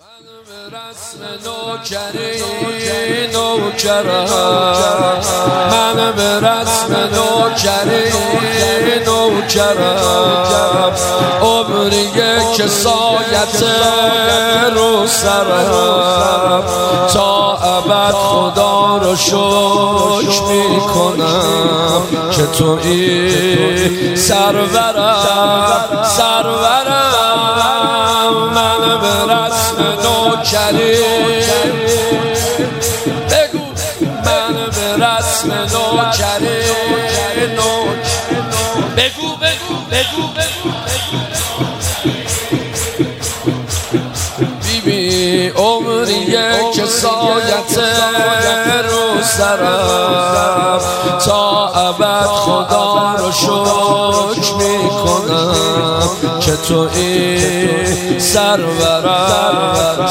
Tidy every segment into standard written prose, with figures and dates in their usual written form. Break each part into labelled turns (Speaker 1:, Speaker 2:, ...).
Speaker 1: رسم نوکری نوکرم، من به رسم نوکری نوکرم، عمریه که سایت رو سرم، تا ابد خدا رو شکر میکنم که تویی سرورم سرورم. من به رسم نوکری بگو، من به رسم نوکری بگو بگو بگو بیبی عمریه که سایت رو سرم، تا ابد خدا رو شکر میکنم که تویی سرورم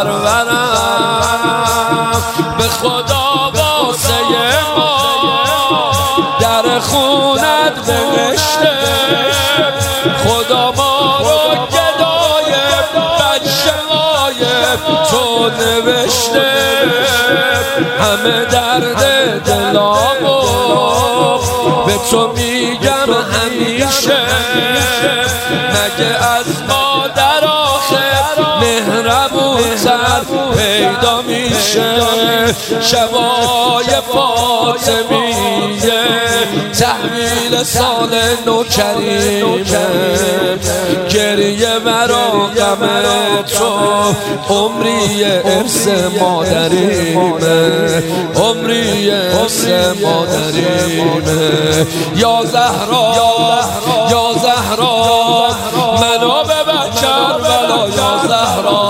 Speaker 1: سرورم. به خدا واسه ما در خونت بهشته، خدا ما رو گدای بچه های تو نوشته، همه درد دلامو به تو میگم همیشه، مگه از مادر آخر مهربون‌تر پیدا میشه. شبای فاطمیه تحویل سال نوکریمه، گریه مرا غم تو عمری ارث مادریمه، عمری ارث مادریمه. یا زهرا یا زهرا منو ببر کربلا، یا زهرا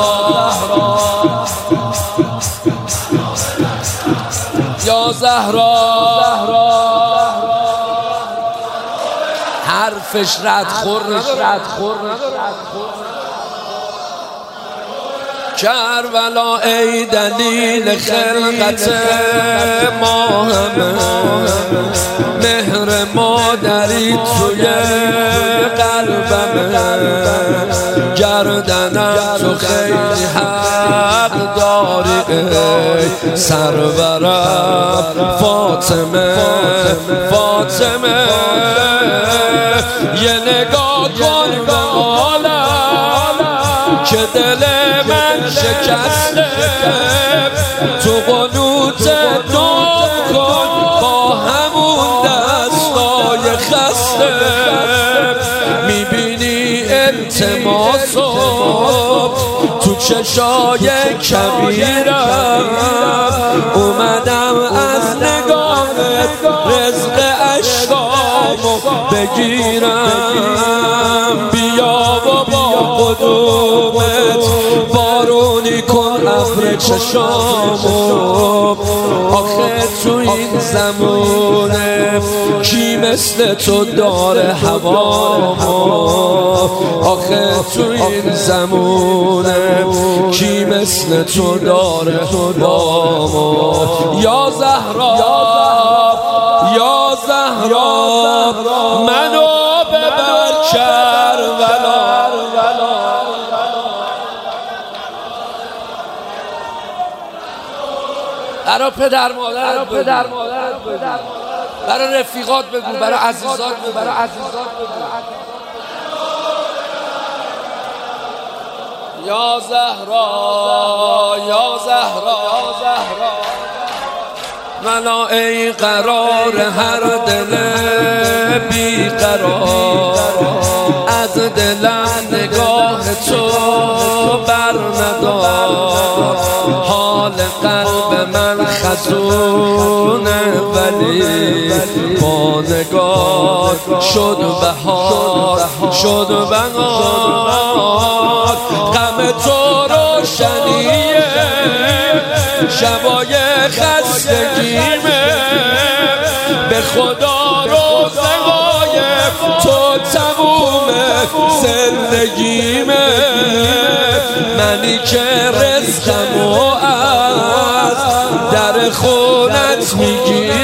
Speaker 1: یا زهرا. حرفش ردخور نداره. کربلا ای دلیل خلقت ما همه، مهر مادری توی قلبمه، گردنم تو خیلی حق داری ای سرورم فاطمه فاطمه. یه نگاه کن به حالم که دل من شکسته، تو قنوت دعا کن با همون دستای خسته، میبینی التماسو تو چشای کبیرم، اومدم از نگاهت رزق اشکامو بگیرم، بیا و با قدومت بارونی کن ابر چشامو. آخه تو این زمونه کی مثل تو داره هوامو، آخه تو این زمونه کی مثل تو داره هوامو. یا زهرا یا زهرا منو ببر کربلا، برای پدر مادر برای رفیقات بگو، برای عزیزات بگو. یا زهرا یا زهرا منا ای قرار هر دل بیقرار، از دلم نگاه تو بر ندار، حال قلب من خزونه ولی با نگاه شد بهار شد بهار. غم تو روشنیه شبای خستگیمه، به خدا روزهای تو تمومه زندگیمه، منی که رزقمو از در خونت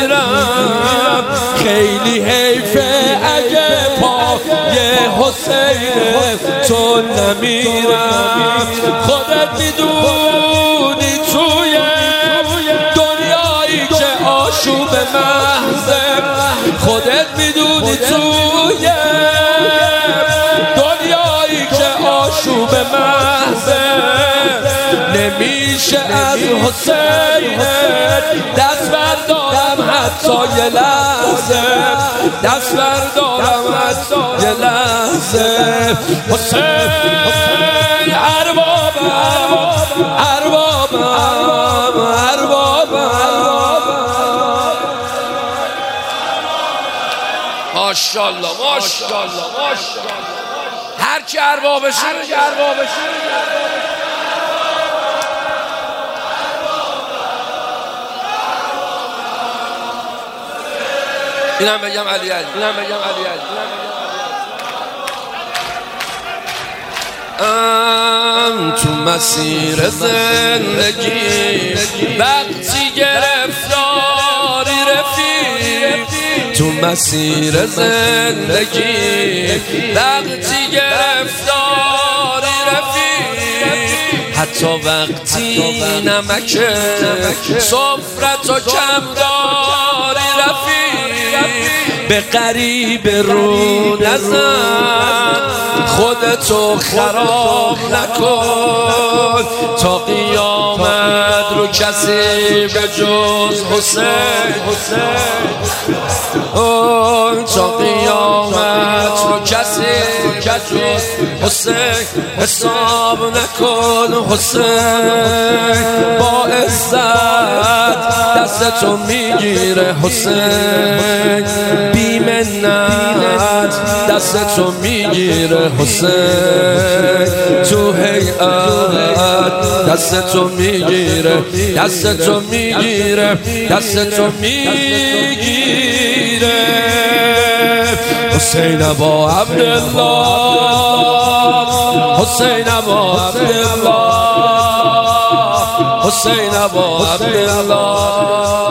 Speaker 1: میگیرم، خیلی حیفه اگه پای حسین تو نمیرم. خودت میدونی توی دنیایی که آشوب محضه، خودت میدونی توی دنیایی که آشوب محضه، نمیشه از حسین دست بردارم حتی یه لحظه، دست بردارم حتی یه لحظه. حسین اربابم اربابم اربابم. ماشاءالله ماشاءالله ماشاءالله. هر کی اربابشه اینم بگم علی علی، اینم بگم علی علی. تو مسیر زندگی وقتی گرفتاری رفیق، تو مسیر زندگی وقتی گرفتاری رفیق، حتی وقتی نمک سفرتو کم داری رفیق، به غریب رو نزن، خودتو خراب نکن، تا قیامت رو کسی به جز حسین، تا قیامت رو کسی به جز حسین حساب نکن. حسین با عزت دستتو میگیره، حسین بی منت دستتو میگیره، حسین تو هیئت دستتو میگیره، دستتو میگیره، دستتو میگیره. حسین ابا عبدالله، حسین ابا عبدالله، حسین ابا عبدالله.